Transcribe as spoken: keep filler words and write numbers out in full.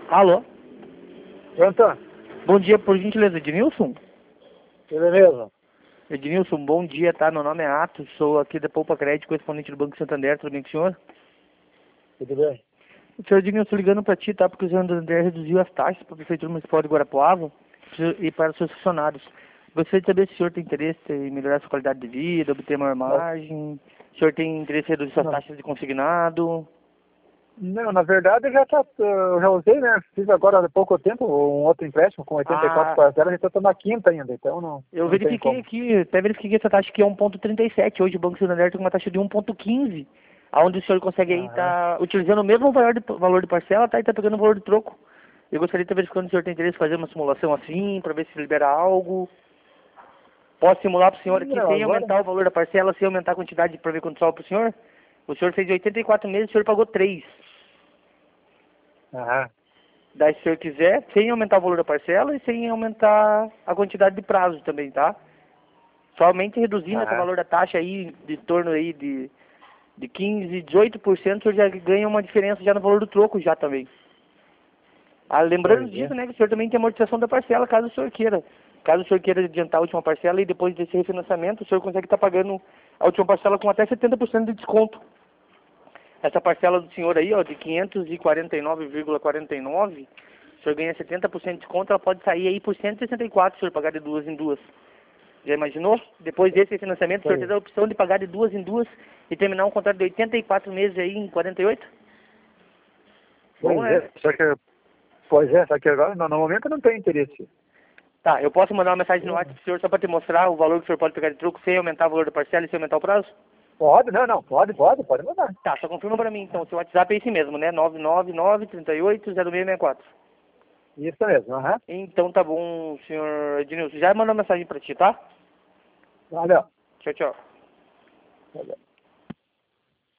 Alô? Pronto? Bom dia, por gentileza, Ednilson? Ele mesmo. Ednilson, bom dia, tá? Meu nome é Atos, sou aqui da Poupa Crédito, correspondente do Banco Santander, tudo bem com o senhor? Tudo bem? Senhor Ednilson, ligando para ti, tá? Porque o Santander reduziu as taxas para a Prefeitura Municipal de Guarapuava e para os seus funcionários. Gostaria de saber se o senhor tem interesse em melhorar sua qualidade de vida, obter maior margem, o senhor tem interesse em reduzir suas Não, taxas de consignado? não, na verdade eu já, tá, eu já usei, né? Fiz agora há pouco tempo um outro empréstimo com oitenta e quatro Ah, parcelas, então estou na quinta ainda, então não, eu não tem verifiquei como. aqui, até verifiquei essa taxa aqui é um ponto trinta e sete. Hoje o Banco Santander tem uma taxa de um ponto quinze, aonde o senhor consegue aí Aham. estar utilizando o mesmo valor de, valor de parcela, tá? E tá pegando o valor de troco. Eu gostaria de estar verificando se o senhor tem interesse em fazer uma simulação assim, para ver se libera algo. Posso simular para o senhor aqui Não, sem agora. aumentar o valor da parcela, sem aumentar a quantidade para ver quanto sobra para o senhor? O senhor fez oitenta e quatro meses, o senhor pagou três. Aham. Daí, se o senhor quiser, sem aumentar o valor da parcela e sem aumentar a quantidade de prazo também, tá? Somente reduzindo esse Aham. valor da taxa aí, de torno aí de, de quinze, dezoito por cento, o senhor já ganha uma diferença já no valor do troco já também. Ah, lembrando Pois é. disso, né, que o senhor também tem amortização da parcela, caso o senhor queira. Caso o senhor queira adiantar a última parcela e depois desse refinanciamento, o senhor consegue estar pagando a última parcela com até setenta por cento de desconto. Essa parcela do senhor aí, ó, de quinhentos e quarenta e nove vírgula quarenta e nove, o senhor ganha setenta por cento de desconto, ela pode sair aí por cento e sessenta e quatro se o senhor pagar de duas em duas. Já imaginou? Depois desse financiamento, o senhor Pois, ter a opção de pagar de duas em duas e terminar um contrato de oitenta e quatro meses aí em quarenta e oito? Bom, pois né? é. Só que, pois é, só que agora no, no momento não tem interesse. Tá, eu posso mandar uma mensagem no WhatsApp Sim. pro senhor só para te mostrar o valor que o senhor pode pegar de troco sem aumentar o valor da parcela e sem aumentar o prazo? Pode, não, não, pode, pode, pode mandar. Tá, só confirma para mim então, o seu WhatsApp é esse mesmo, né? nove nove nove, três oito, zero seis seis quatro. Isso mesmo, aham. Então tá bom, senhor Ednilson. Já mandou uma mensagem para ti, tá? Valeu. Tchau, tchau. Valeu.